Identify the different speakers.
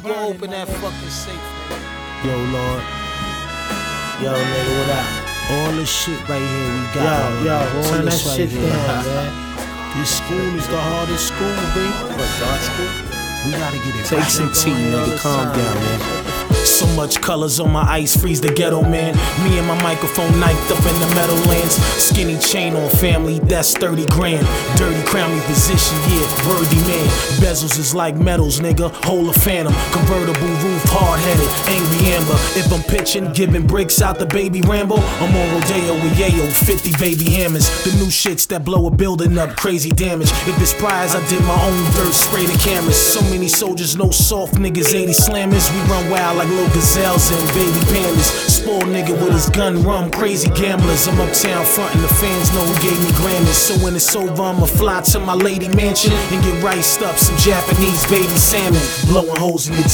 Speaker 1: Go open that fucking safe, nigga.
Speaker 2: Yo, Lord. Yo, nigga, what up? All this shit right here we got.
Speaker 3: Yo,
Speaker 2: all
Speaker 3: turn that
Speaker 2: this right
Speaker 3: shit
Speaker 2: here.
Speaker 3: down, man.
Speaker 2: This school is the hardest school, B.
Speaker 1: What's art school?
Speaker 2: We gotta get it.
Speaker 3: Take
Speaker 2: right.
Speaker 3: some tea, nigga. Calm down, man.
Speaker 4: So much colors on my ice, freeze the ghetto man. Me and my microphone knifed up in the Meadowlands. Skinny chain on family, that's 30 grand. Dirty crown me position, yeah, worthy man. Bezels is like metals, nigga, whole a phantom. Convertible roof, hard-headed, angry amber. If I'm pitching, giving bricks out the baby Rambo, I'm on Rodeo with Yayo, 50 baby hammers. The new shits that blow a building up, crazy damage. If it's prize, I did my own dirt, spray the cameras. So many soldiers, no soft niggas, 80 slammers. We run wild like little gazelles and baby pandas. Spoiled nigga with his gun rum, crazy gamblers. I'm uptown front and the fans know who gave me Grammys. So when it's over, I'ma fly to my lady mansion and get riced up some Japanese baby salmon. Blowing holes in your